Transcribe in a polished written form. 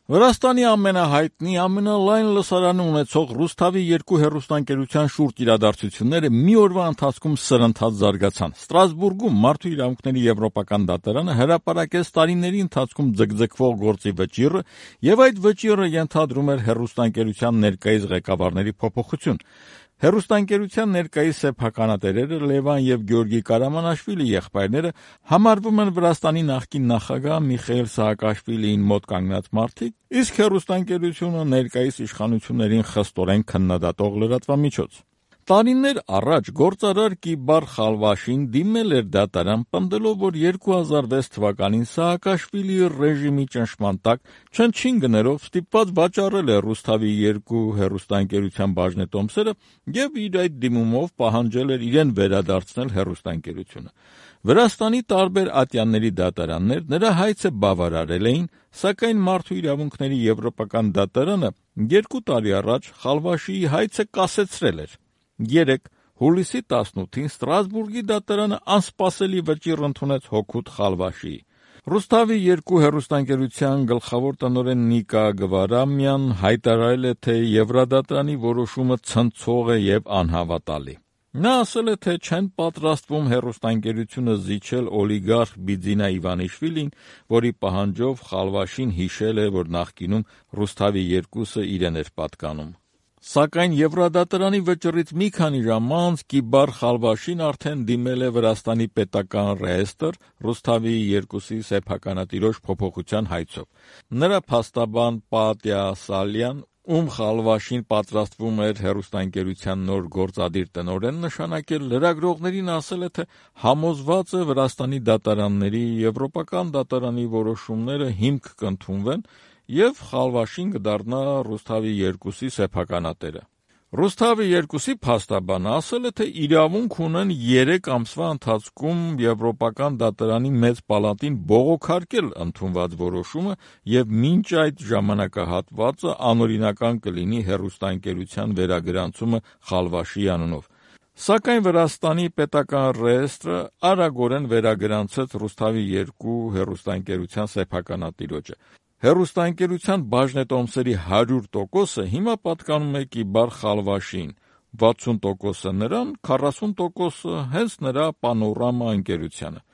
Վրաստանի ամենահայտնի, ամենալայն լսարանը ունեցող Ռուսթավի 2 հեռուստաընկերության շուրջ իրադարձությունները մի օրվա ընթացքում սրընթաց զարգացան։ Ստրասբուրգում Մարդու իրավունքների եվրոպական դատարանը հրապարակեց տարիների ընթացքում ձգձգվող գործի վճիռը, եւ այդ վճիռը ենթադրում էր հեռուստաընկերության ներկայիս ղեկավարների փոփոխություն։ Հեռուստաընկերության ներկայիս սեփականատերերը Լևան եւ Գեորգի Կարամանաշվիլի եղբայրները համարվում են Վրաստանի նախկին նախագահ Միխայիլ Սահակաշվիլիին մոտ կանգնած մարդիկ, իսկ հեռուստաընկերությունը ներկայիս իշխանություններին խստորեն քննադատող լրատվամիջոց։ Տարիներ առաջ գործարար Կիբար Խալվաշին դիմել էր դատարան, պնդելով, որ 2006 թվականին Սահակաշվիլիի ռեժիմի ճնշման տակ չնչին գներով ստիպված վաճառել է Ռուսթավի 2 հեռուստաընկերության բաժնետոմսերը եւ իր այդ դիմումով պահանջել էր իրեն վերադարձնել հեռուստաընկերությունը։ Վրաստանի տարբեր ատյանների դատարաններ նրա հայցը բավարարել էին, սակայն Մարդու իրավունքների եվրոպական դատարանը 2 տարի առաջ Խալվաշիի հայցը կասեցրել էր։ 3. հուլիսի 18-ին Ստրասբուրգի դատարանը անսպասելի վճիռ ընդունեց հօգուտ Խալվաշիի։ Ռուսթավի 2 հեռուստաընկերության գլխավոր տնօրեն Նիկա Գվարամյան հայտարարել է, թե Եվրադատարանի որոշումը ցնցող է եւ անհավատալի։ Նա ասել է, թե չեն պատրաստվում հեռուստաընկերությունը զիջել օլիգարխ Բիձինա Իվանիշվիլին, որի պահանջով Խալվաշին հիշել է, որ նախկինում Ռուսթավի 2-ը իրեն էր պատկանում։ Սակայն Եվրադատարանի վճռից մի քանի ժամ անց Կիբար Խալվաշին արդեն դիմել է Վրաստանի պետական ռեեստր Ռուսթավի 2-ի սեփականատիրոջ փոփոխության հայցով։ Նրա փաստաբան Պատյա Սալյան, ում Խալվաշին պատրաստվում էր հեռուստաընկերության նոր գործադիր տնօրեն նշանակել, լրագրողներին ասել է, թե համոզված է Վրաստանի դատարանների եվրոպական դատարանի որոշումները հիմք կընդունվեն եւ Խալվաշին կդառնա Ռուսթավի 2-ի սեփականատերը։ Ռուսթավի 2-ի փաստաբանը ասել է, թե իրավունք ունեն 3 ամսվա ընթացքում Եվրոպական դատարանի մեծ պալատին բողոքարկել ընդունված որոշումը եւ մինչ այդ ժամանակահատվածը անօրինական կլինի հեռուստաընկերության վերագրանցումը Խալվաշիի անունով։ Սակայն Վրաստանի պետական ռեեստրը արագորեն վերագրանցեց Ռուսթավի 2 հեռուստաընկերության սեփականատիրոջը։ Հեռուստաընկերության բաժնետոմսերի 100%-ը հիմա պատկանում է Կիբար Խալվաշիին, 60%-ը նրան, 40%-ը հենց նրա Պանորամա ընկերությանը։